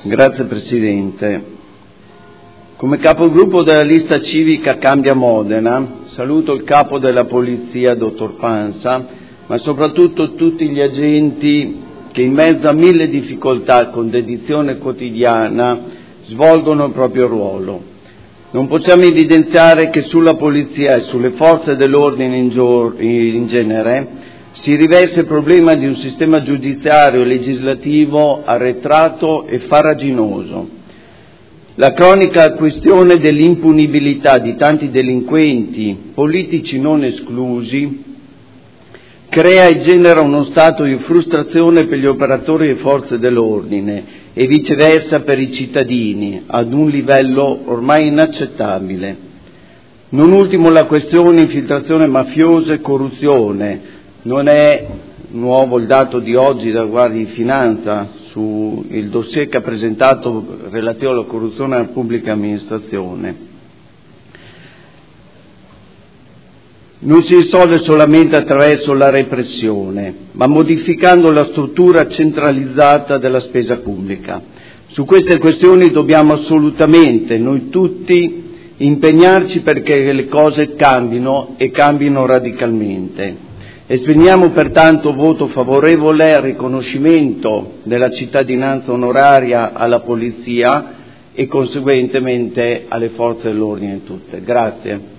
Grazie Presidente. Come capogruppo della lista civica Cambia Modena saluto il capo della Polizia, dottor Pansa, ma soprattutto tutti gli agenti che in mezzo a mille difficoltà con dedizione quotidiana svolgono il proprio ruolo. Non possiamo evidenziare che sulla Polizia e sulle forze dell'ordine in genere si riversa il problema di un sistema giudiziario e legislativo arretrato e farraginoso. La cronica questione dell'impunibilità di tanti delinquenti, politici non esclusi, crea e genera uno stato di frustrazione per gli operatori e forze dell'ordine e viceversa per i cittadini, ad un livello ormai inaccettabile. Non ultimo la questione infiltrazione mafiosa e corruzione. Non è nuovo il dato di oggi della Guardia di Finanza sul dossier che ha presentato relativo alla corruzione nella pubblica amministrazione. Non si risolve solamente attraverso la repressione, ma modificando la struttura centralizzata della spesa pubblica. Su queste questioni dobbiamo assolutamente, noi tutti, impegnarci perché le cose cambino e cambino radicalmente. Esprimiamo pertanto voto favorevole al riconoscimento della cittadinanza onoraria alla Polizia e conseguentemente alle forze dell'ordine tutte. Grazie.